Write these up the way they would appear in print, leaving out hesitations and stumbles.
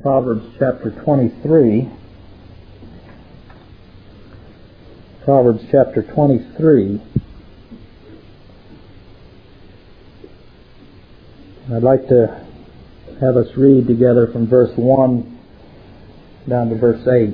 Proverbs chapter 23. Proverbs chapter 23. I'd like to have us read together from verse 1 down to verse 8.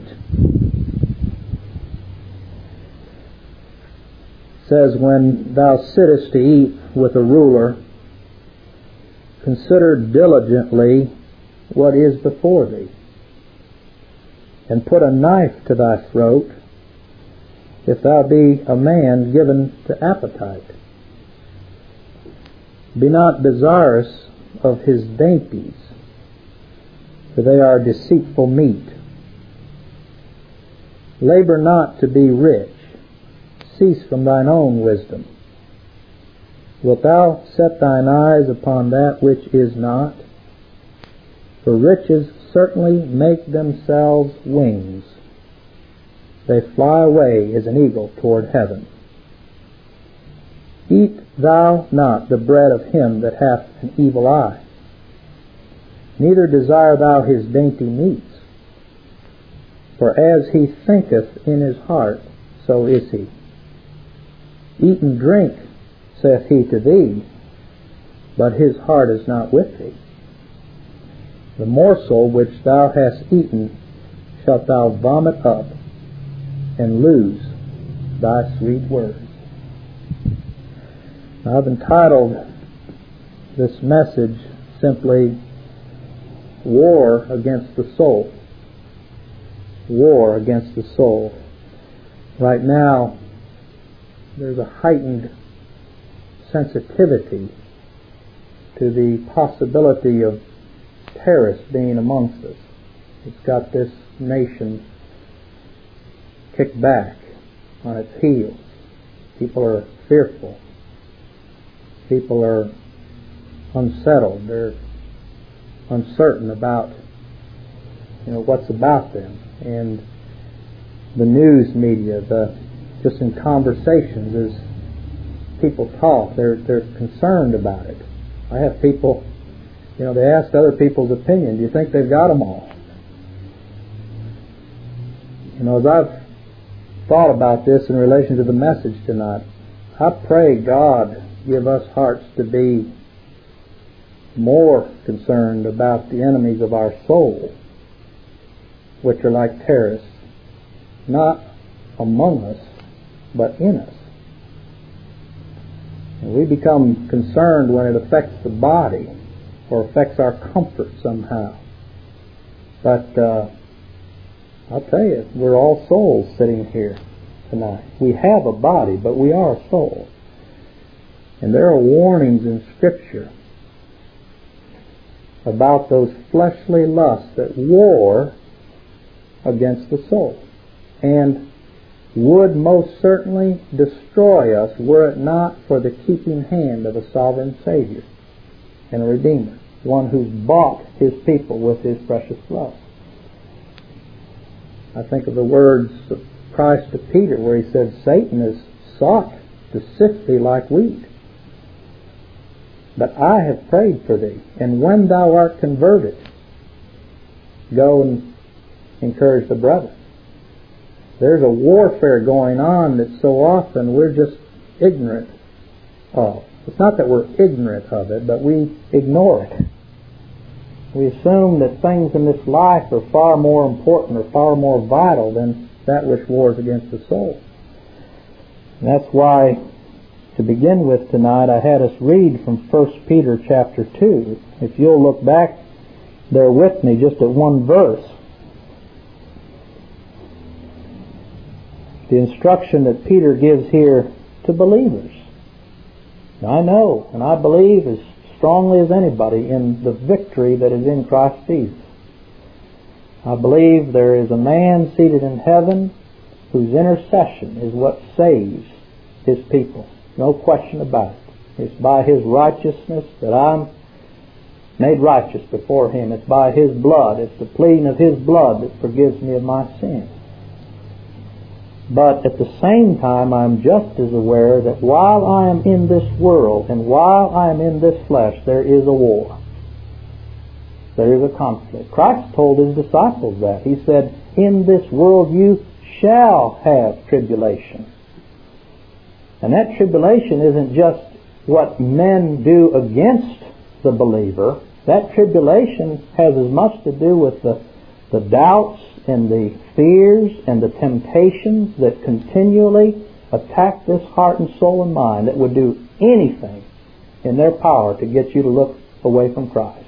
It says, "When thou sittest to eat with a ruler, consider diligently what is before thee, and put a knife to thy throat, if thou be a man given to appetite. Be not desirous of his dainties, for they are deceitful meat. Labor not to be rich, cease from thine own wisdom. Wilt thou set thine eyes upon that which is not? For riches certainly make themselves wings. They fly away as an eagle toward heaven. Eat thou not the bread of him that hath an evil eye, neither desire thou his dainty meats. For as he thinketh in his heart, so is he. Eat and drink, saith he to thee, but his heart is not with thee. The morsel which thou hast eaten shalt thou vomit up, and lose thy sweet words." Now, I've entitled this message simply, "War Against the Soul." War against the soul. Right now, there's a heightened sensitivity to the possibility of terrorists being amongst us. It's got this nation kicked back on its heels. People are fearful. People are unsettled. They're uncertain about what's about them. And the news media, just in conversations, as people talk, they're concerned about it. I have people, they ask other people's opinion. Do you think they've got them all? As I've thought about this in relation to the message tonight, I pray God give us hearts to be more concerned about the enemies of our soul, which are like terrorists, not among us, but in us. And we become concerned when it affects the body or affects our comfort somehow. But I'll tell you, we're all souls sitting here tonight. We have a body, but we are a soul. And there are warnings in Scripture about those fleshly lusts that war against the soul and would most certainly destroy us were it not for the keeping hand of a sovereign Savior and a Redeemer, one who's bought his people with his precious blood. I think of the words of Christ to Peter where he said, "Satan has sought to sift thee like wheat, but I have prayed for thee, and when thou art converted, go and encourage the brother." There's a warfare going on that so often we're just ignorant of. It's not that we're ignorant of it, but we ignore it. We assume that things in this life are far more important or far more vital than that which wars against the soul. And that's why, to begin with tonight, I had us read from 1 Peter chapter 2. If you'll look back there with me just at one verse. The instruction that Peter gives here to believers. Now, I know and I believe as strongly as anybody in the victory that is in Christ Jesus. I believe there is a man seated in heaven whose intercession is what saves his people. No question about it. It's by his righteousness that I'm made righteous before him. It's by his blood. It's the pleading of his blood that forgives me of my sin. But at the same time, I'm just as aware that while I am in this world and while I am in this flesh, there is a war. there is a conflict. Christ told His disciples that. He said, in this world you shall have tribulation. And that tribulation isn't just what men do against the believer. That tribulation has as much to do with the doubts and the fears and the temptations that continually attack this heart and soul and mind that would do anything in their power to get you to look away from Christ.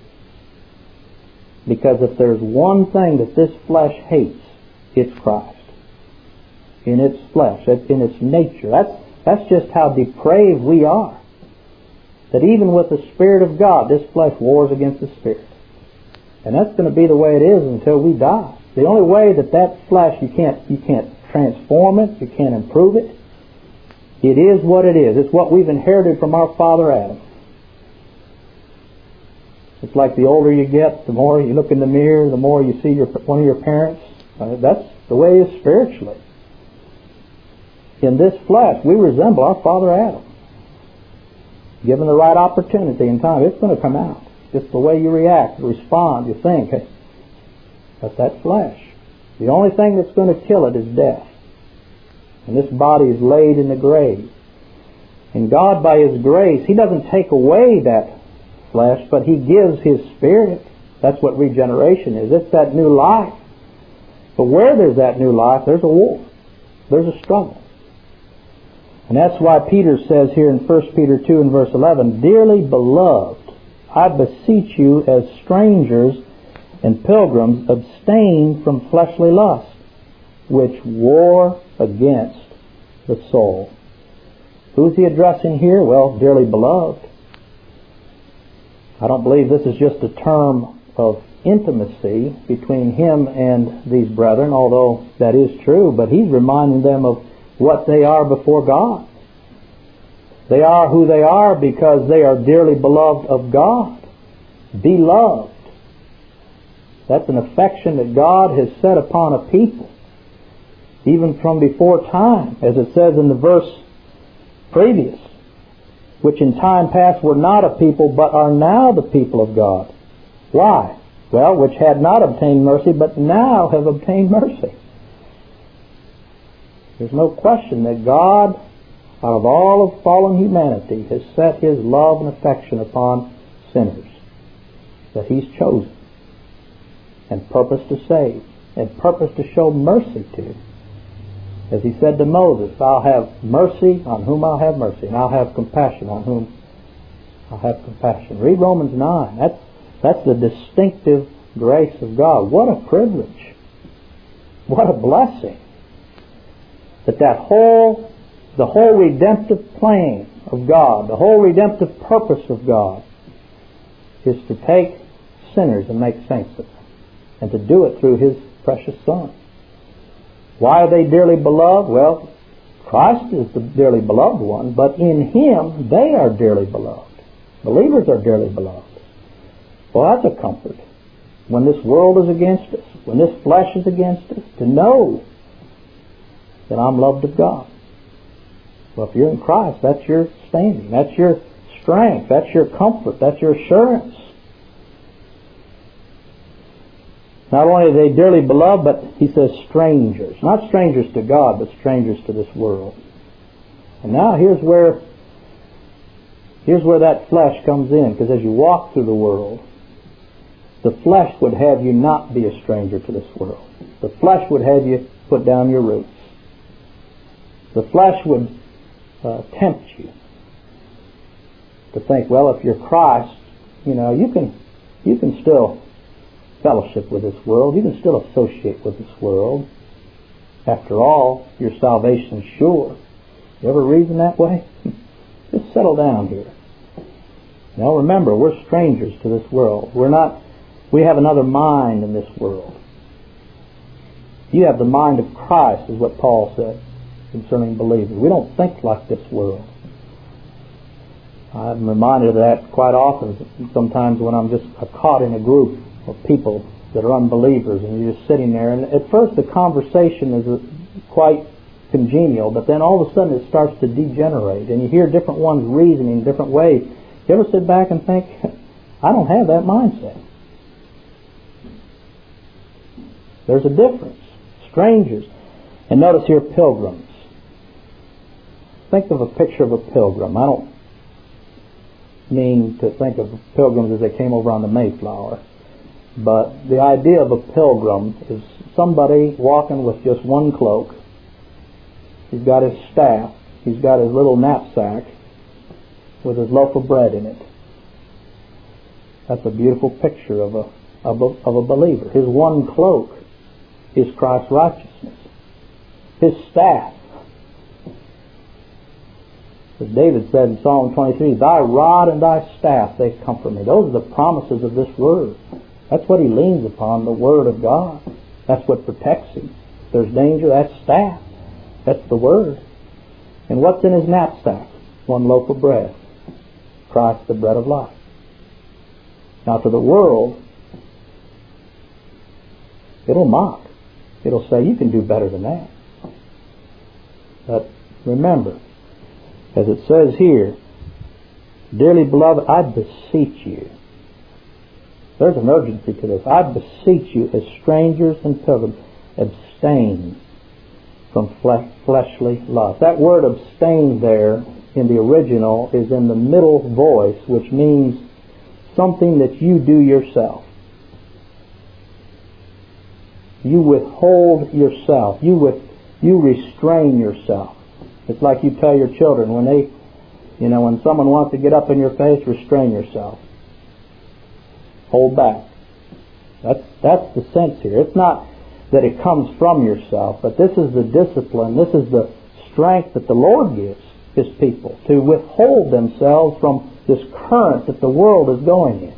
Because if there's one thing that this flesh hates, it's Christ. In its flesh, in its nature. That's just how depraved we are. That even with the Spirit of God, this flesh wars against the Spirit. And that's going to be the way it is until we die. The only way that flesh, you can't transform it, you can't improve it. It is what it is. It's what we've inherited from our father Adam. It's like the older you get, the more you look in the mirror, the more you see one of your parents. That's the way it is spiritually. In this flesh, we resemble our father Adam. Given the right opportunity and time, it's going to come out. Just the way you react, respond, you think. Hey, that's that flesh. The only thing that's going to kill it is death. And this body is laid in the grave. And God, by His grace, He doesn't take away that flesh, but He gives His Spirit. That's what regeneration is. It's that new life. But where there's that new life, there's a war. There's a struggle. And that's why Peter says here in 1 Peter 2 and verse 11, Dearly beloved, I beseech you as strangers and pilgrims, abstain from fleshly lust, which war against the soul. Who's he addressing here? Well, dearly beloved. I don't believe this is just a term of intimacy between him and these brethren, although that is true, but he's reminding them of what they are before God. They are who they are because they are dearly beloved of God. Beloved. That's an affection that God has set upon a people, even from before time, as it says in the verse previous, which in time past were not a people, but are now the people of God. Why? Well, which had not obtained mercy, but now have obtained mercy. There's no question that God, out of all of fallen humanity, has set His love and affection upon sinners that He's chosen and purposed to save and purposed to show mercy to. As He said to Moses, I'll have mercy on whom I'll have mercy, and I'll have compassion on whom I'll have compassion. Read Romans 9. That's the distinctive grace of God. What a privilege. What a blessing. That the whole redemptive plan of God, the whole redemptive purpose of God is to take sinners and make saints of them, and to do it through His precious Son. Why are they dearly beloved? Well, Christ is the dearly beloved one, but in Him they are dearly beloved. Believers are dearly beloved. Well, that's a comfort. When this world is against us, when this flesh is against us, to know that I'm loved of God. Well, if you're in Christ, that's your standing, that's your strength, that's your comfort, that's your assurance. Not only are they dearly beloved, but he says strangers. Not strangers to God, but strangers to this world. And now here's where that flesh comes in, because as you walk through the world, the flesh would have you not be a stranger to this world. The flesh would have you put down your roots. The flesh would tempt you to think, well, if you're Christ, you can still fellowship with this world. You can still associate with this world. After all, your salvation's sure. You ever reason that way? Just settle down here. Now remember, we're strangers to this world. We have another mind in this world. You have the mind of Christ, is what Paul said concerning believers. We don't think like this world. I'm reminded of that quite often, sometimes when I'm just caught in a group of people that are unbelievers, and you're just sitting there, and at first the conversation is quite congenial, but then all of a sudden it starts to degenerate, and you hear different ones reasoning different ways. You ever sit back and think, I don't have that mindset. There's a difference. Strangers. And notice here, pilgrims. Think of a picture of a pilgrim. I don't mean to think of pilgrims as they came over on the Mayflower, but the idea of a pilgrim is somebody walking with just one cloak. He's got his staff. He's got his little knapsack with his loaf of bread in it. That's a beautiful picture of a believer. His one cloak is Christ's righteousness. His staff, as David said in Psalm 23, thy rod and thy staff, they comfort me. Those are the promises of this Word. That's what he leans upon, the Word of God. That's what protects him. If there's danger, that's staff. That's the Word. And what's in his knapsack? One loaf of bread. Christ, the bread of life. Now to the world, it'll mock. It'll say, you can do better than that. But remember, as it says here, dearly beloved, I beseech you. There's an urgency to this. I beseech you, as strangers and pilgrims, abstain from fleshly lust. That word abstain there in the original is in the middle voice, which means something that you do yourself. You withhold yourself. You restrain yourself. It's like you tell your children when when someone wants to get up in your face, restrain yourself. Hold back. That's the sense here. It's not that it comes from yourself, but this is the discipline, this is the strength that the Lord gives His people to withhold themselves from this current that the world is going in.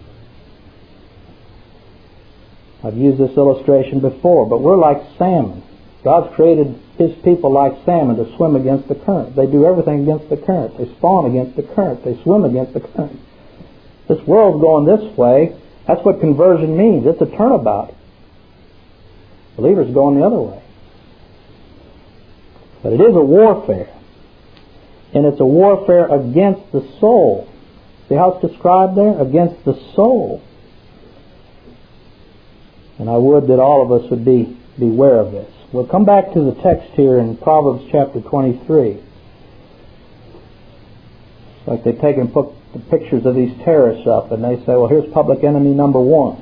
I've used this illustration before, but we're like salmon. God's created His people like salmon to swim against the current. They do everything against the current. They spawn against the current. They swim against the current. This world's going this way. That's what conversion means. It's a turnabout. Believers going the other way. But it is a warfare. And it's a warfare against the soul. See how it's described there? Against the soul. And I would that all of us would be aware of this. We'll come back to the text here in Proverbs chapter 23. It's like they take and put the pictures of these terrorists up and they say, well, here's public enemy number 1.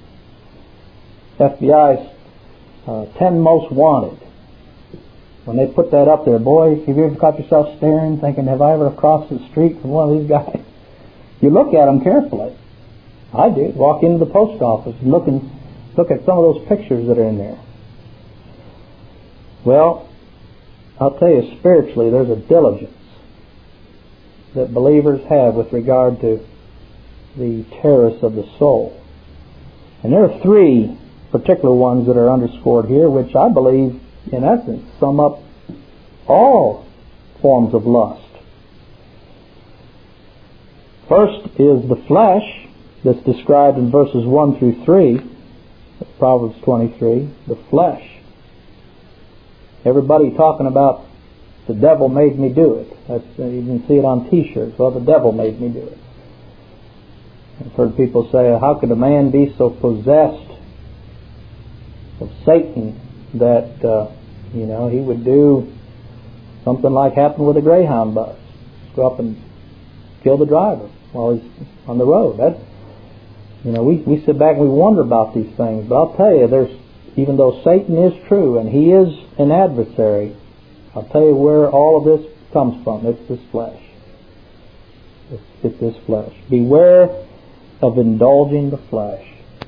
FBI's 10 most wanted. When they put that up there, boy, have you ever caught yourself staring, thinking, have I ever crossed the street from one of these guys? You look at them carefully. I did. Walk into the post office and look at some of those pictures that are in there. Well, I'll tell you, spiritually, there's a diligence that believers have with regard to the terrorists of the soul. And there are 3 particular ones that are underscored here, which I believe, in essence, sum up all forms of lust. First is the flesh, that's described in verses 1 through 3, Proverbs 23, the flesh. Everybody talking about the devil made me do it. You can see it on T-shirts. Well, the devil made me do it. I've heard people say, how could a man be so possessed of Satan that he would do something like happened with a Greyhound bus, go up and kill the driver while he's on the road. We sit back and we wonder about these things, but I'll tell you, even though Satan is true and he is an adversary, I'll tell you where all of this comes from. It's this flesh. It's this flesh. Beware of indulging the flesh.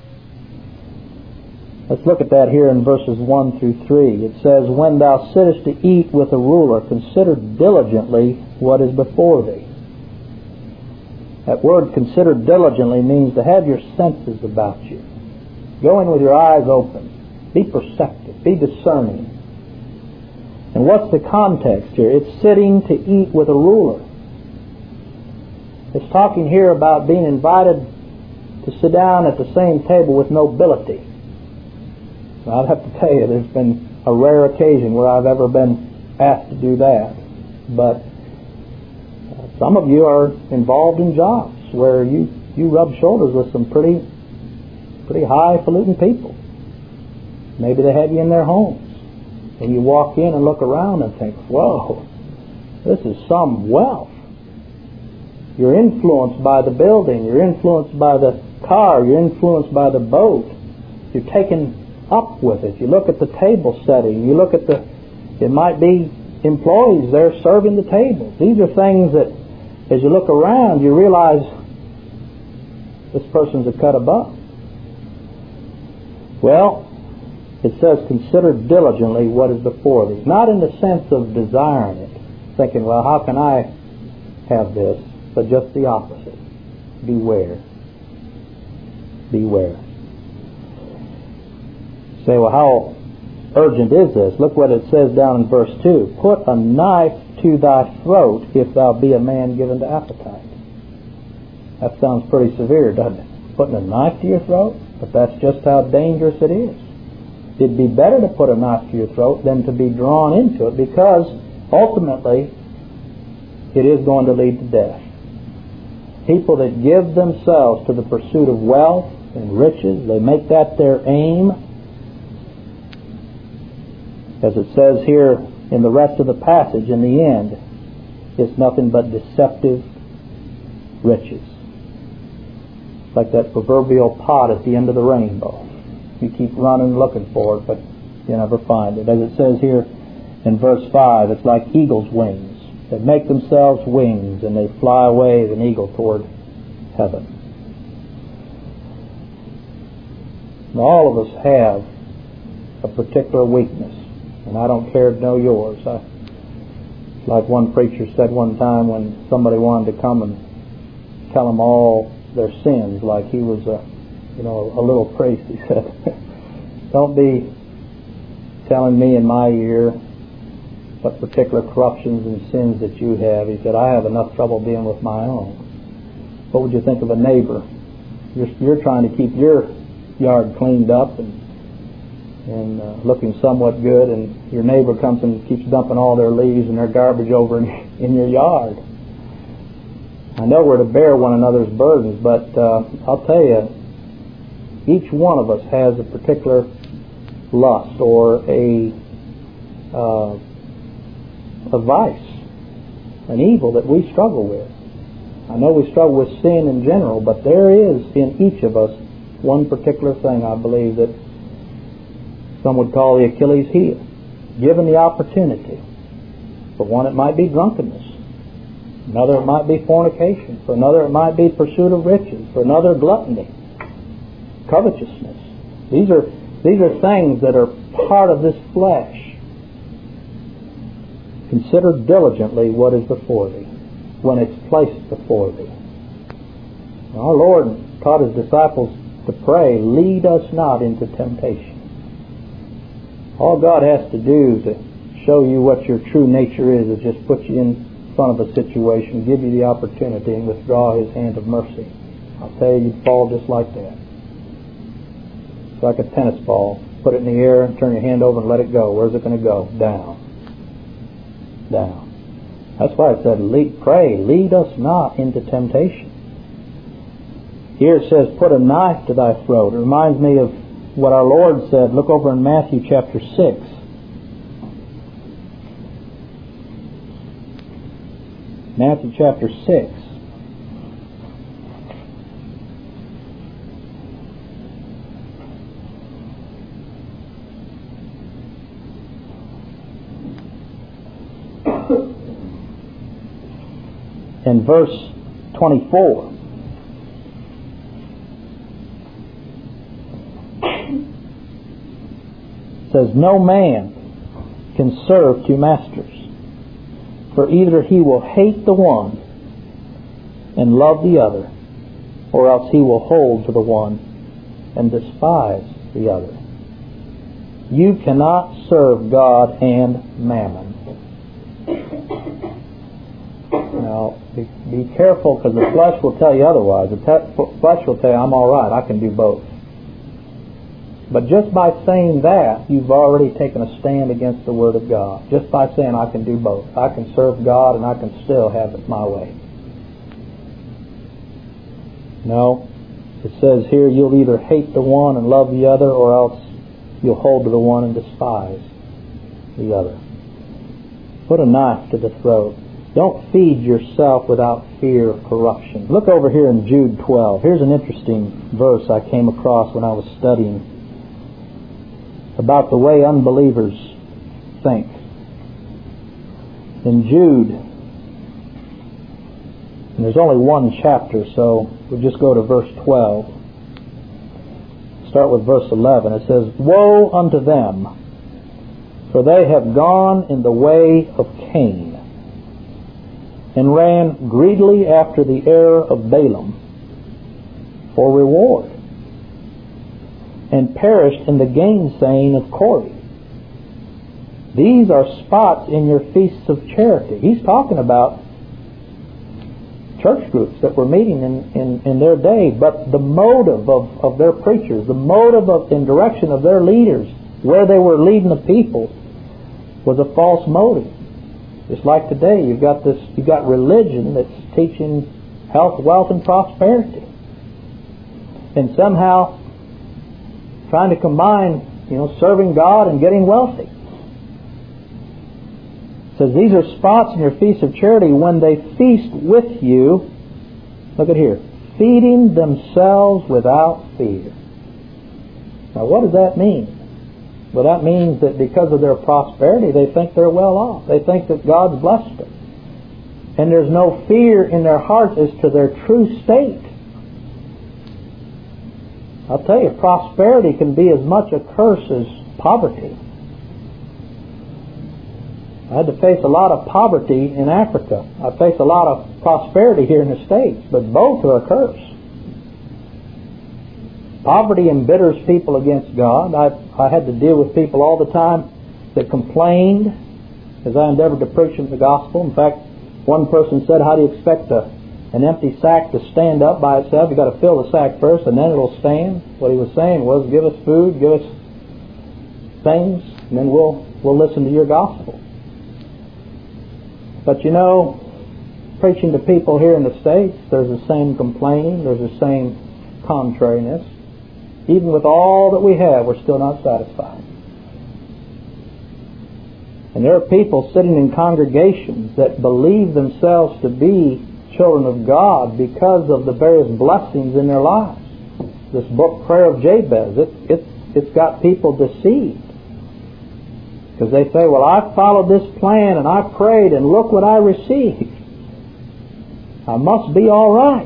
Let's look at that here in verses 1 through 3. It says, when thou sittest to eat with a ruler, consider diligently what is before thee. That word consider diligently means to have your senses about you. Go in with your eyes open. Be perceptive. Be discerning. And what's the context here? It's sitting to eat with a ruler. It's talking here about being invited to sit down at the same table with nobility. Now, I'd have to tell you, there's been a rare occasion where I've ever been asked to do that. But some of you are involved in jobs where you rub shoulders with some pretty highfalutin people. Maybe they have you in their homes. And you walk in and look around and think, whoa, this is some wealth. You're influenced by the building. You're influenced by the car. You're influenced by the boat. You're taken up with it. You look at the table setting. You look at it might be employees there serving the table. These are things that, as you look around, you realize this person's a cut above. Well, it says, consider diligently what is before thee. Not in the sense of desiring it, thinking, well, how can I have this? But just the opposite. Beware. Beware. You say, well, how urgent is this? Look what it says down in verse 2. Put a knife to thy throat if thou be a man given to appetite. That sounds pretty severe, doesn't it? Putting a knife to your throat? But that's just how dangerous it is. It'd be better to put a knife to your throat than to be drawn into it, because ultimately it is going to lead to death. People that give themselves to the pursuit of wealth and riches, they make that their aim. As it says here in the rest of the passage, in the end, it's nothing but deceptive riches. Like that proverbial pot at the end of the rainbow. You keep running looking for it, but you never find it. As it says here in verse 5, it's like eagle's wings. They make themselves wings and they fly away as an eagle toward heaven. And all of us have a particular weakness, and I don't care to know yours. Like one preacher said one time when somebody wanted to come and tell them all their sins, like he was a little priest. He said, don't be telling me in my ear what particular corruptions and sins that you have. He said, I have enough trouble dealing with my own. What would you think of a neighbor? You're trying to keep your yard cleaned up and looking somewhat good, and your neighbor comes and keeps dumping all their leaves and their garbage over in your yard. I know we're to bear one another's burdens, but I'll tell you, each one of us has a particular lust or a vice, an evil that we struggle with. I know we struggle with sin in general, but there is in each of us one particular thing, I believe, that some would call the Achilles heel. Given the opportunity, for one it might be drunkenness, another it might be fornication, for another it might be pursuit of riches, for another gluttony, covetousness. These are things that are part of this flesh. Consider diligently what is before thee, when it's placed before thee. Our Lord taught His disciples to pray, lead us not into temptation. All God has to do to show you what your true nature is just put you in front of a situation, give you the opportunity, and withdraw His hand of mercy. I'll tell you, you'd fall just like that. It's like a tennis ball. Put it in the air, and turn your hand over and let it go. Where's it going to go? Down. Down. That's why it said, pray, lead us not into temptation. Here it says, put a knife to thy throat. It reminds me of what our Lord said. Look over in Matthew chapter 6. Matthew chapter 6. In verse 24. Says, no man can serve two masters, for either he will hate the one and love the other, or else he will hold to the one and despise the other. You cannot serve God and mammon. Now, be careful, because the flesh will tell you otherwise. The flesh will tell you, I'm all right, I can do both. But just by saying that, you've already taken a stand against the Word of God. Just by saying, I can do both. I can serve God and I can still have it my way. No. It says here, you'll either hate the one and love the other, or else you'll hold to the one and despise the other. Put a knife to the throat. Don't feed yourself without fear of corruption. Look over here in Jude 12. Here's an interesting verse I came across when I was studying about the way unbelievers think. In Jude, and there's only one chapter, so we'll just go to verse 12. Start with verse 11. It says, "Woe unto them, for they have gone in the way of Cain, and ran greedily after the error of Balaam for reward, and perished in the gainsaying of Corey. These are spots in your feasts of charity." He's talking about church groups that were meeting in their day, but the motive of their preachers, the motive in direction of their leaders, where they were leading the people, was a false motive. Just like today, you've got religion that's teaching health, wealth, and prosperity, and somehow trying to combine, serving God and getting wealthy. It says, "These are spots in your feast of charity when they feast with you." Look at here. "Feeding themselves without fear." Now, what does that mean? Well, that means that because of their prosperity, they think they're well off. They think that God's blessed them. And there's no fear in their hearts as to their true state. I'll tell you, prosperity can be as much a curse as poverty. I had to face a lot of poverty in Africa. I face a lot of prosperity here in the States, but both are a curse. Poverty embitters people against God. I had to deal with people all the time that complained as I endeavored to preach them the gospel. In fact, one person said, "How do you expect an empty sack to stand up by itself? You've got to fill the sack first and then it'll stand." What he was saying was, give us food, give us things, and then we'll listen to your gospel. But preaching to people here in the States, there's the same complaining, there's the same contrariness. Even with all that we have, we're still not satisfied. And there are people sitting in congregations that believe themselves to be children of God because of the various blessings in their lives. This book, Prayer of Jabez, it's got people deceived. Because they say, "Well, I followed this plan and I prayed and look what I received. I must be all right."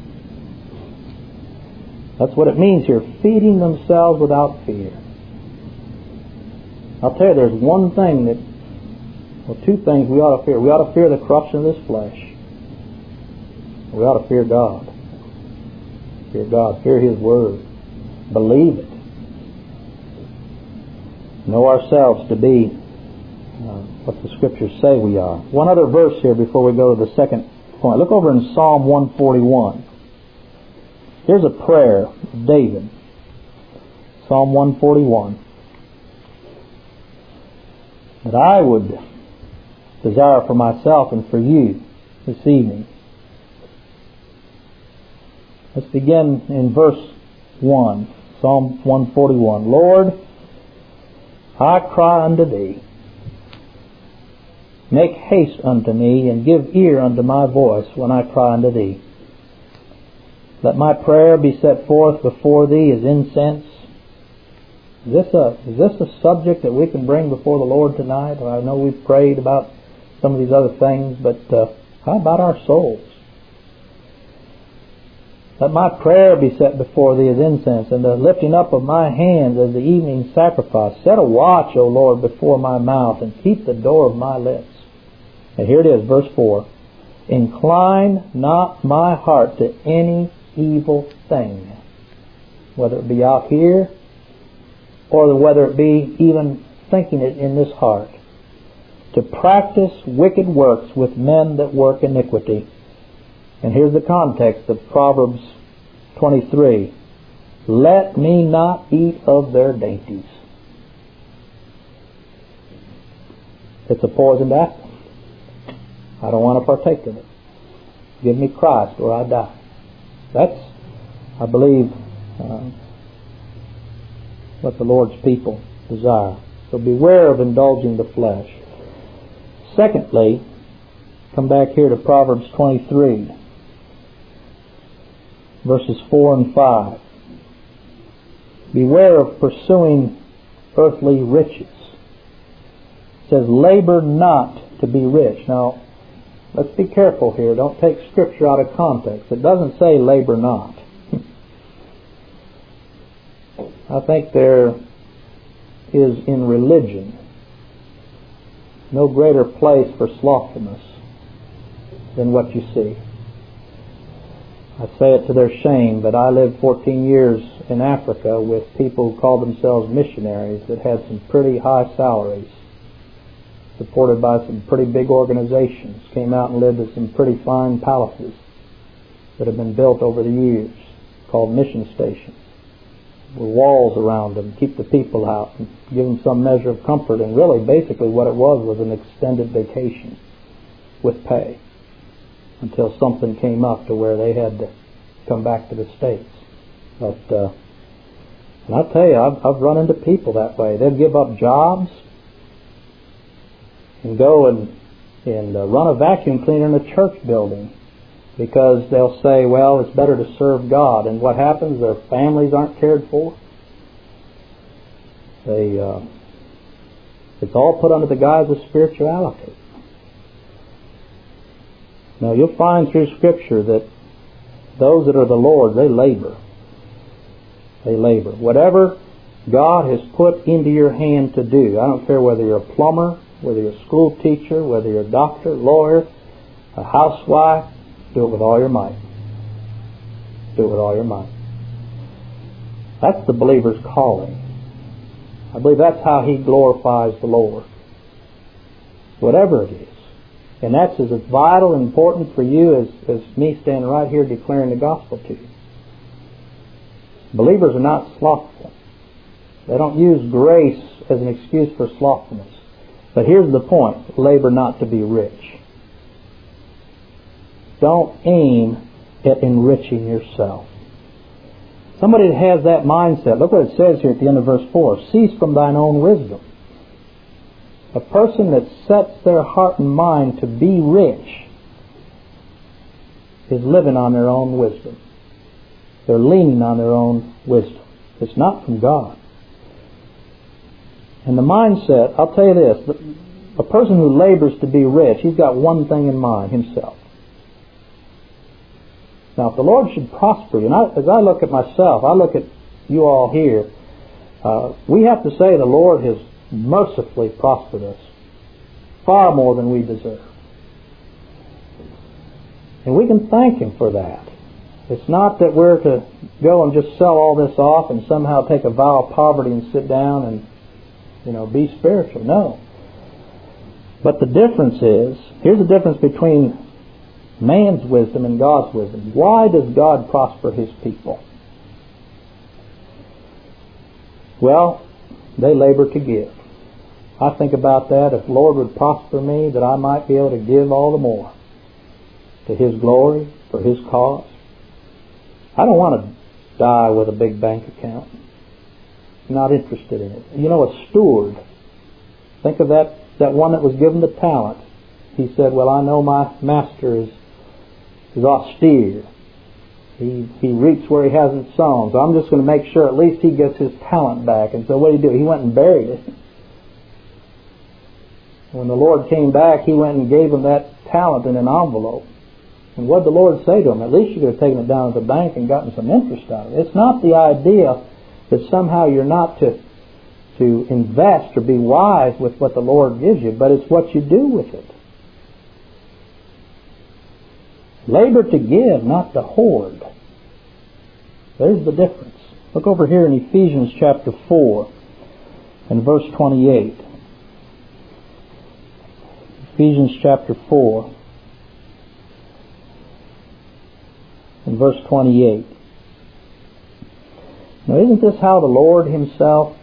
That's what it means here, feeding themselves without fear. I'll tell you, there's two things we ought to fear. We ought to fear the corruption of this flesh. We ought to fear God. Fear God. Fear His Word. Believe it. Know ourselves to be what the Scriptures say we are. One other verse here before we go to the second point. Look over in Psalm 141. Here's a prayer of David. Psalm 141. That I would desire for myself and for you this evening. Let's begin in verse 1. Psalm 141. "Lord, I cry unto Thee. Make haste unto me, and give ear unto my voice when I cry unto Thee. Let my prayer be set forth before Thee as incense." Is this a subject that we can bring before the Lord tonight? I know we've prayed about some of these other things, but how about our souls? Let my prayer be set before Thee as incense, and the lifting up of my hands as the evening sacrifice. Set a watch, O Lord, before my mouth, and keep the door of my lips. And here it is, verse 4. "Incline not my heart to any evil thing," whether it be out here or whether it be even thinking it in this heart, "to practice wicked works with men that work iniquity." And here's the context of Proverbs 23. "Let me not eat of their dainties." It's a poisoned apple. I don't want to partake of it. Give me Christ or I die. That's, I believe, what the Lord's people desire. So beware of indulging the flesh. Secondly, come back here to Proverbs 23, verses 4 and 5. Beware of pursuing earthly riches. It says, labor not to be rich. Now, let's be careful here. Don't take Scripture out of context. It doesn't say labor not. I think there is in religion no greater place for slothfulness than what you see. I say it to their shame, but I lived 14 years in Africa with people who called themselves missionaries that had some pretty high salaries, supported by some pretty big organizations, came out and lived in some pretty fine palaces that have been built over the years, called mission stations, with walls around them, keep the people out and give them some measure of comfort. And really, basically what it was an extended vacation with pay until something came up to where they had to come back to the States. But and I tell you, I've run into people that way. They'll give up jobs and go and run a vacuum cleaner in a church building because they'll say, well, it's better to serve God. And what happens? Their families aren't cared for. It's all put under the guise of spirituality. Now, you'll find through Scripture that those that are the Lord, they labor. They labor. Whatever God has put into your hand to do, I don't care whether you're a plumber, whether you're a school teacher, whether you're a doctor, lawyer, a housewife, do it with all your might. Do it with all your might. That's the believer's calling. I believe that's how he glorifies the Lord. Whatever it is. And that's as vital and important for you as me standing right here declaring the gospel to you. Believers are not slothful. They don't use grace as an excuse for slothfulness. But here's the point. Labor not to be rich. Don't aim at enriching yourself. Somebody that has that mindset, look what it says here at the end of verse 4. Cease from thine own wisdom. A person that sets their heart and mind to be rich is living on their own wisdom. They're leaning on their own wisdom. It's not from God. And the mindset, I'll tell you this, a person who labors to be rich, he's got one thing in mind, himself. Now, if the Lord should prosper you, and as I look at myself, I look at you all here, we have to say the Lord has mercifully prospered us far more than we deserve. And we can thank Him for that. It's not that we're to go and just sell all this off and somehow take a vow of poverty and sit down and, be spiritual. No. But the difference is, here's the difference between man's wisdom and God's wisdom. Why does God prosper His people? Well, they labor to give. I think about that. If the Lord would prosper me, that I might be able to give all the more to His glory, for His cause. I don't want to die with a big bank account. I'm not interested in it. A steward, think of that one that was given the talent. He said, well, I know my master is austere. He reaps where he hasn't sown. So I'm just going to make sure at least he gets his talent back. And so what did he do? He went and buried it. When the Lord came back, He went and gave him that talent in an envelope. And what did the Lord say to him? At least you could have taken it down to the bank and gotten some interest out of it. It's not the idea that somehow you're not to invest or be wise with what the Lord gives you, but it's what you do with it. Labor to give, not to hoard. There's the difference. Look over here in Ephesians chapter 4 and verse 28. Ephesians chapter 4 and verse 28. Now, isn't this how the Lord Himself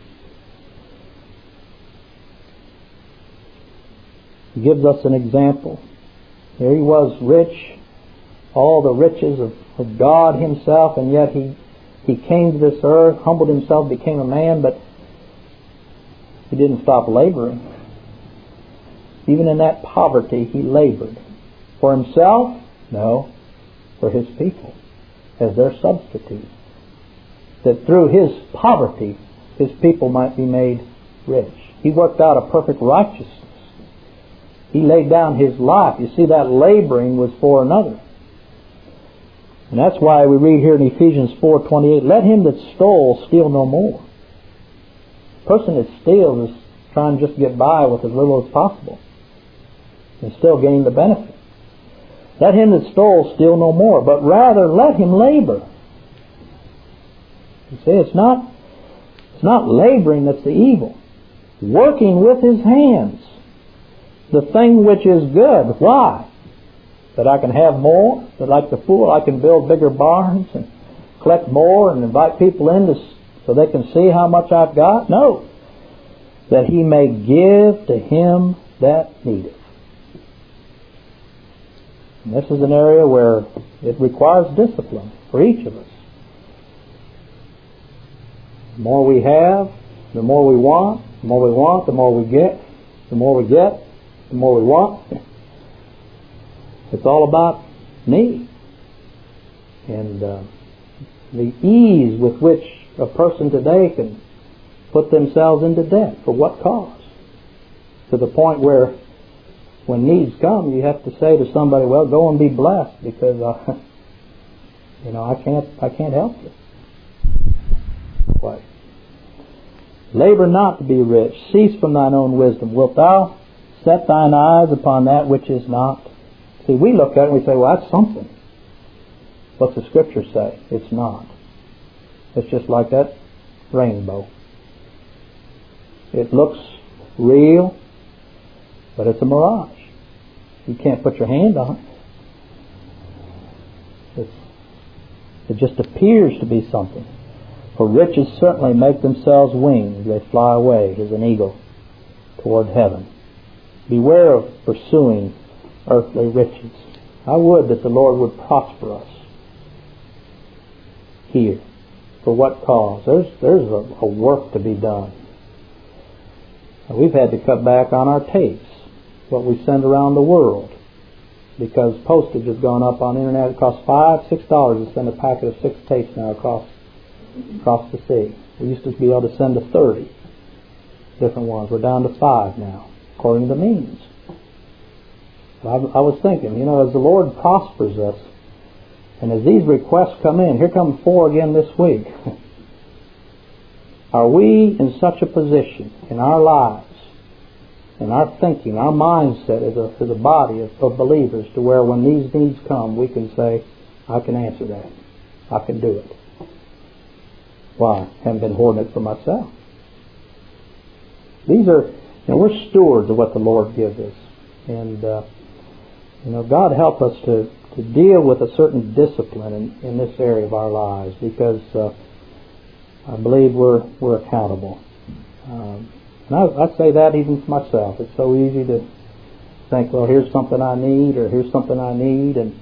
gives us an example? There He was rich, all the riches of God Himself, and yet He He came to this earth, humbled himself, became a man, but he didn't stop laboring. Even in that poverty, he labored. For himself? No. For his people, as their substitute. That through his poverty, his people might be made rich. He worked out a perfect righteousness. He laid down his life. You see, that laboring was for another. And that's why we read here in Ephesians 4:28, let him that stole steal no more. The person that steals is trying to just get by with as little as possible and still gain the benefit. Let him that stole steal no more, but rather let him labor. You see, it's not laboring that's the evil. Working with his hands, the thing which is good. Why? That I can have more, that like the fool I can build bigger barns and collect more and invite people in so they can see how much I've got? No. That he may give to him that needeth. And this is an area where it requires discipline for each of us. The more we have, the more we want. The more we want, the more we get. The more we get, the more we want. It's all about me. And the ease with which a person today can put themselves into debt. For what cause? To the point where when needs come, you have to say to somebody, well, go and be blessed because I can't help you. What? Labor not to be rich. Cease from thine own wisdom. Wilt thou set thine eyes upon that which is not? See, we look at it and we say, well, that's something. What's the Scripture say? It's not. It's just like that rainbow. It looks real, but it's a mirage. You can't put your hand on it. It just appears to be something. For riches certainly make themselves wings. They fly away as an eagle toward heaven. Beware of pursuing earthly riches. I would that the Lord would prosper us here. For what cause? There's a work to be done. We've had to cut back on our tapes, what we send around the world, because postage has gone up on the internet. It costs $5, $6 to send a packet of 6 tapes now across the sea. We used to be able to send to 30 different ones. We're down to 5 now, according to the means. I was thinking, as the Lord prospers us, and as these requests come in, here come 4 again this week. Are we in such a position in our lives, in our thinking, our mindset as a body of believers, to where when these needs come, we can say, I can answer that. I can do it. Why? I haven't been hoarding it for myself. These are, we're stewards of what the Lord gives us. And, God help us to deal with a certain discipline in this area of our lives, because I believe we're accountable. And I say that even for myself. It's so easy to think, well, here's something I need, or here's something I need, and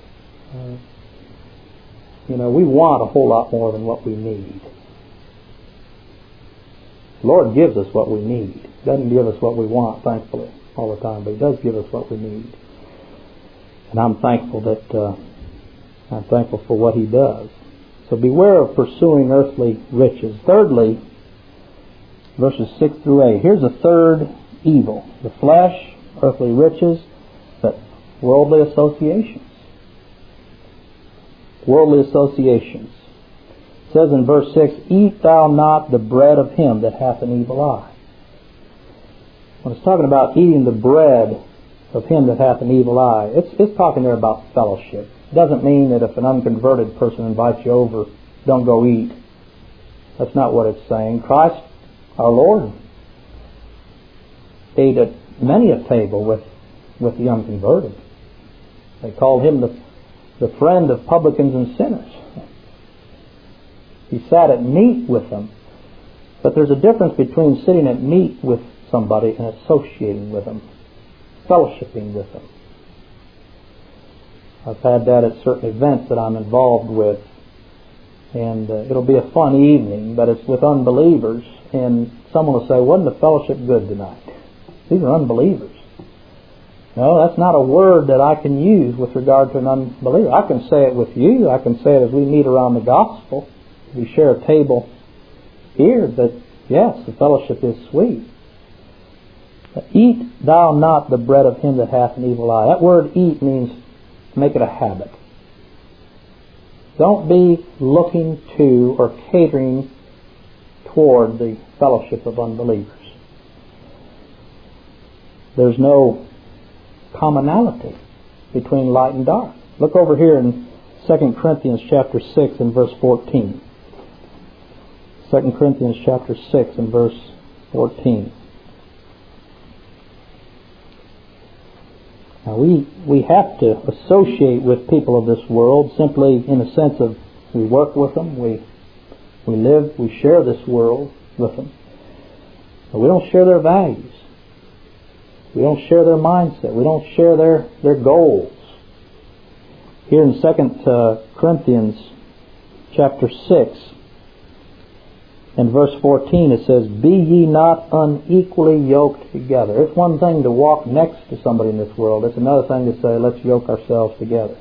we want a whole lot more than what we need. The Lord gives us what we need. He doesn't give us what we want, thankfully, all the time, but He does give us what we need. And I'm thankful for what He does. So beware of pursuing earthly riches. Thirdly, verses 6 through 8. Here's a third evil. The flesh, earthly riches, but worldly associations. Worldly associations. It says in verse 6, eat thou not the bread of him that hath an evil eye. When it's talking about eating the bread of him that hath an evil eye, it's talking there about fellowship. It doesn't mean that if an unconverted person invites you over, don't go eat. That's not what it's saying. Christ, our Lord, ate at many a table with the unconverted. They called Him the friend of publicans and sinners. He sat at meat with them. But there's a difference between sitting at meat with somebody and associating with them, fellowshipping with them. I've had that at certain events that I'm involved with. and it'll be a fun evening, but it's with unbelievers, and someone will say, wasn't the fellowship good tonight? These are unbelievers. No, that's not a word that I can use with regard to an unbeliever. I can say it with you. I can say it as we meet around the gospel. We share a table here, but yes, the fellowship is sweet. Eat thou not the bread of him that hath an evil eye. That word eat means make it a habit. Don't be looking to or catering toward the fellowship of unbelievers. There's no commonality between light and dark. Look over here in 2 Corinthians chapter 6 and verse 14. 2 Corinthians chapter 6 and verse 14. Now we have to associate with people of this world simply in the sense of we work with them, we live, we share this world with them. But we don't share their values. We don't share their mindset. We don't share their goals. Here in 2 Corinthians chapter 6 and verse 14 it says, be ye not unequally yoked together. It's one thing to walk next to somebody in this world. It's another thing to say, let's yoke ourselves together.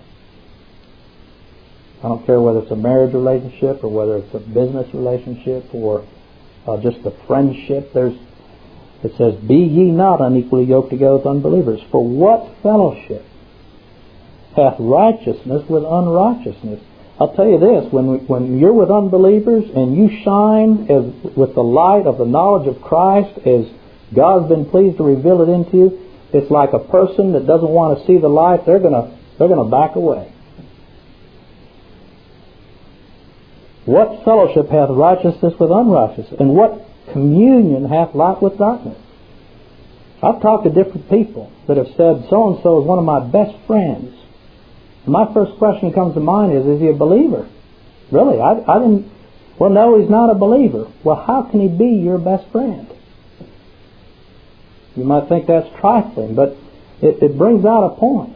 I don't care whether it's a marriage relationship or whether it's a business relationship or just a friendship. It says, be ye not unequally yoked together with unbelievers. For what fellowship hath righteousness with unrighteousness? I'll tell you this, when you're with unbelievers and you shine with the light of the knowledge of Christ as God's been pleased to reveal it into you, it's like a person that doesn't want to see the light. They're gonna back away. What fellowship hath righteousness with unrighteousness? And what communion hath light with darkness? I've talked to different people that have said, so-and-so is one of my best friends. And my first question that comes to mind is he a believer? Really? I didn't... Well, no, he's not a believer. Well, how can he be your best friend? You might think that's trifling, but it brings out a point.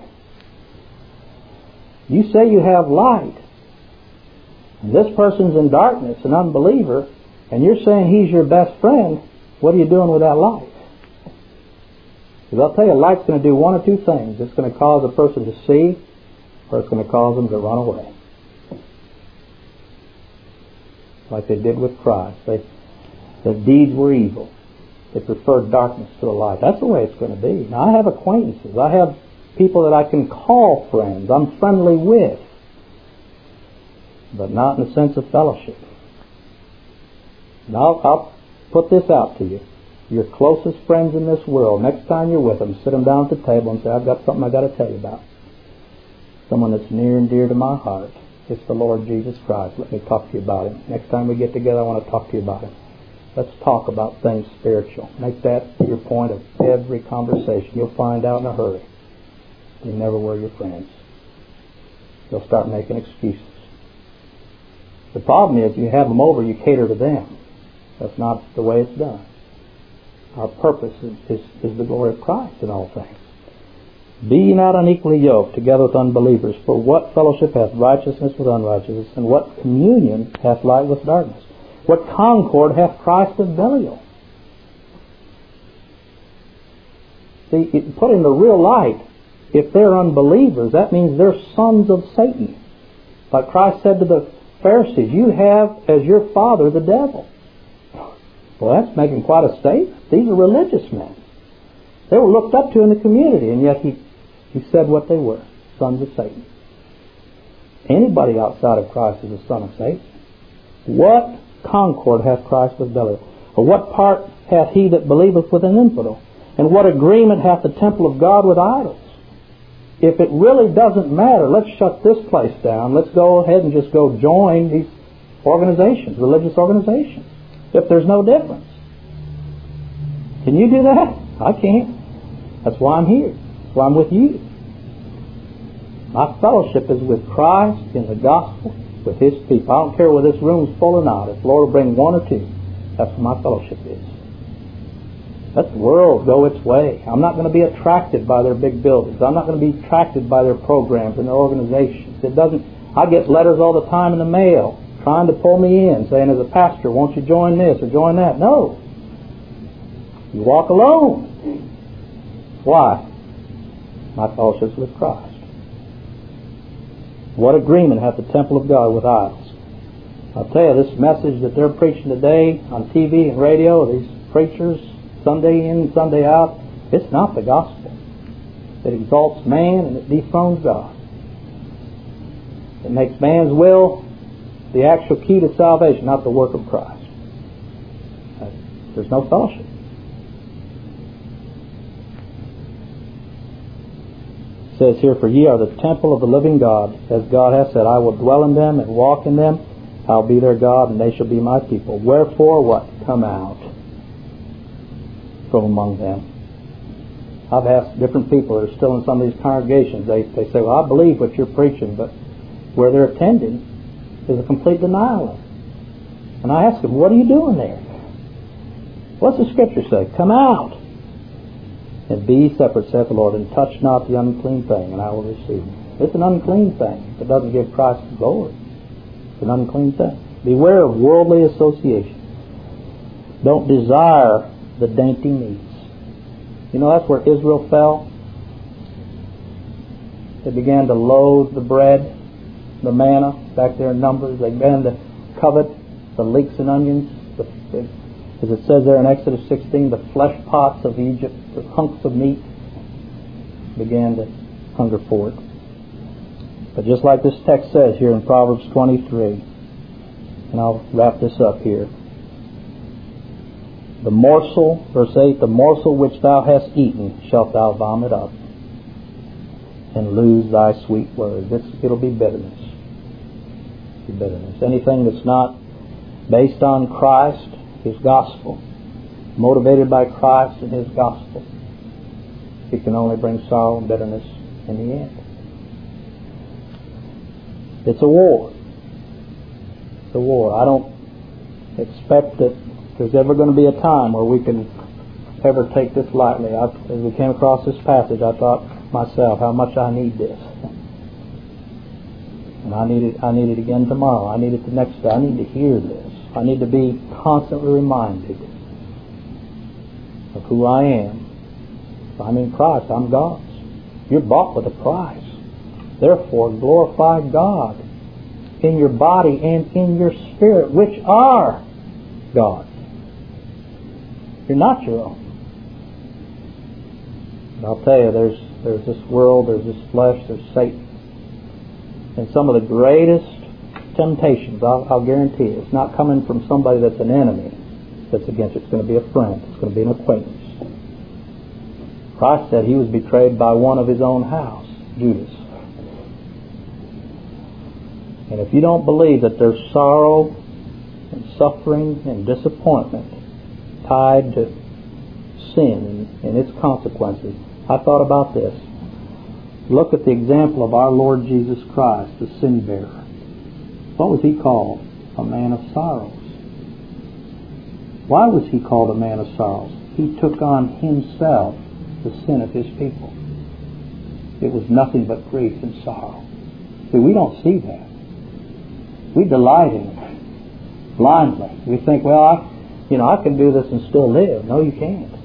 You say you have light, and this person's in darkness, an unbeliever, and you're saying he's your best friend. What are you doing with that light? Because I'll tell you, light's going to do one or two things. It's going to cause a person to see, or it's going to cause them to run away. Like they did with Christ. Their deeds were evil. They preferred darkness to the light. That's the way it's going to be. Now, I have acquaintances. I have people that I can call friends. I'm friendly with. But not in the sense of fellowship. Now, I'll put this out to you. Your closest friends in this world, next time you're with them, sit them down at the table and say, I've got something I've got to tell you about. Someone that's near and dear to my heart. It's the Lord Jesus Christ. Let me talk to you about Him. Next time we get together, I want to talk to you about Him. Let's talk about things spiritual. Make that your point of every conversation. You'll find out in a hurry. They never were your friends. They'll start making excuses. The problem is, you have them over, you cater to them. That's not the way it's done. Our purpose is the glory of Christ in all things. Be ye not unequally yoked together with unbelievers, for what fellowship hath righteousness with unrighteousness, and what communion hath light with darkness? What concord hath Christ with Belial? See, put in the real light, if they're unbelievers, that means they're sons of Satan. Like Christ said to the Pharisees, you have as your father the devil. Well, that's making quite a statement. These are religious men. They were looked up to in the community, and yet he said what they were, sons of Satan. Anybody outside of Christ is a son of Satan. What concord hath Christ with Belial? Or what part hath he that believeth with an infidel? And what agreement hath the temple of God with idols? If it really doesn't matter, let's shut this place down. Let's go ahead and just go join these organizations, religious organizations, if there's no difference. Can you do that? I can't. That's why I'm here. That's why I'm with you. My fellowship is with Christ in the gospel, with His people. I don't care whether this room's full or not. If the Lord will bring one or two, that's what my fellowship is. Let the world go its way. I'm not going to be attracted by their big buildings. I'm not going to be attracted by their programs and their organizations. I get letters all the time in the mail trying to pull me in, saying, as a pastor, won't you join this or join that? No. You walk alone. Why? My fellowship with Christ. What agreement hath the temple of God with idols? I'll tell you, this message that they're preaching today on TV and radio, these preachers, Sunday in, Sunday out, it's not the gospel. It exalts man and it dethrones God. It makes man's will the actual key to salvation, not the work of Christ. There's no fellowship. It says here, for ye are the temple of the living God, as God hath said, I will dwell in them and walk in them. I'll be their God, and they shall be my people. Wherefore, what? Come out from among them. I've asked different people that are still in some of these congregations. They say, well, I believe what you're preaching, but where they're attending is a complete denial of it. And I ask them, what are you doing there? What's the Scripture say? Come out and be ye separate, saith the Lord, and touch not the unclean thing, and I will receive you. It's an unclean thing. It doesn't give Christ the glory. It's an unclean thing. Beware of worldly association. Don't desire the dainty meats. You know, that's where Israel fell. They began to loathe the bread, the manna, back there in Numbers. They began to covet the leeks and onions, as it says there in Exodus 16, the flesh pots of Egypt, the hunks of meat. Began to hunger for it. But just like this text says here in Proverbs 23, and I'll wrap this up here. The morsel, verse 8, the morsel which thou hast eaten shalt thou vomit up, and lose thy sweet word. It'll be bitterness. Bitterness. Anything that's not based on Christ, His gospel, motivated by Christ and His gospel, it can only bring sorrow and bitterness in the end. It's a war. It's a war. I don't expect that there's ever going to be a time where we can ever take this lightly. As we came across this passage, I thought myself how much I need this. And I need it again tomorrow. I need it the next day. I need to hear this. I need to be constantly reminded of who I am. If I'm in Christ, I'm God's. You're bought with a price. Therefore, glorify God in your body and in your spirit, which are God's. You're not your own. And I'll tell you, there's this world, there's this flesh, there's Satan. And some of the greatest temptations, I'll guarantee you, it's not coming from somebody that's an enemy that's against it. It's going to be a friend. It's going to be an acquaintance. Christ said He was betrayed by one of His own house, Judas. And if you don't believe that there's sorrow and suffering and disappointment tied to sin and its consequences, I thought about this. Look at the example of our Lord Jesus Christ, the sin bearer. What was He called? A man of sorrows. Why was He called a man of sorrows? He took on Himself the sin of His people. It was nothing but grief and sorrow. See, we don't see that. We delight in it blindly. We think, well, I can do this and still live. No, you can't.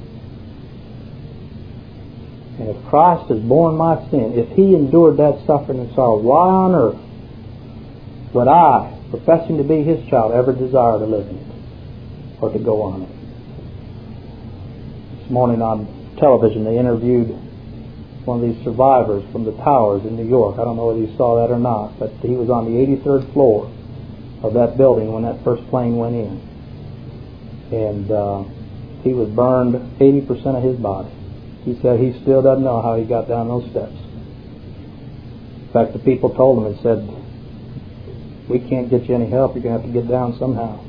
And if Christ has borne my sin, if He endured that suffering and sorrow, why on earth would I, professing to be His child, ever desire to live in it or to go on it? This morning on television they interviewed one of these survivors from the towers in New York. I don't know whether you saw that or not, but he was on the 83rd floor of that building when that first plane went in. And he was burned 80% of his body. He said he still doesn't know how he got down those steps. In fact, the people told him and said, we can't get you any help. You're going to have to get down somehow.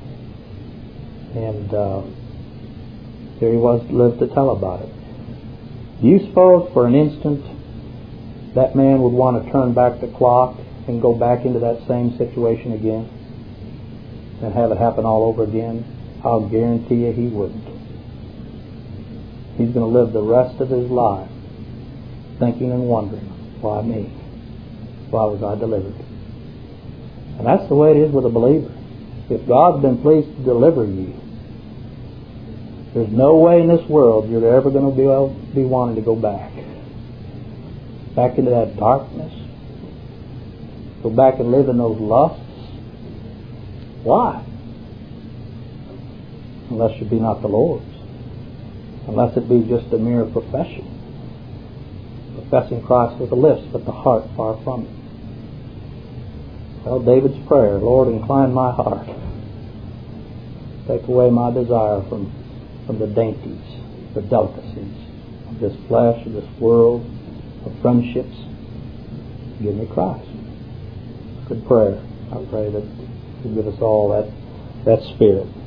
And here he was, lived to tell about it. Do you suppose for an instant that man would want to turn back the clock and go back into that same situation again and have it happen all over again? I'll guarantee you he wouldn't. He's going to live the rest of his life thinking and wondering, why me? Why was I delivered? And that's the way it is with a believer. If God's been pleased to deliver you, there's no way in this world you're ever going to be wanting to go back into that darkness, go back and live in those lusts. Why? Unless you be not the Lord's. Unless it be just a mere profession. Professing Christ with the lips, but the heart far from it. Well, David's prayer, Lord, incline my heart. Take away my desire from the dainties, the delicacies of this flesh, of this world, of friendships. Give me Christ. Good prayer. I pray that you give us all that spirit.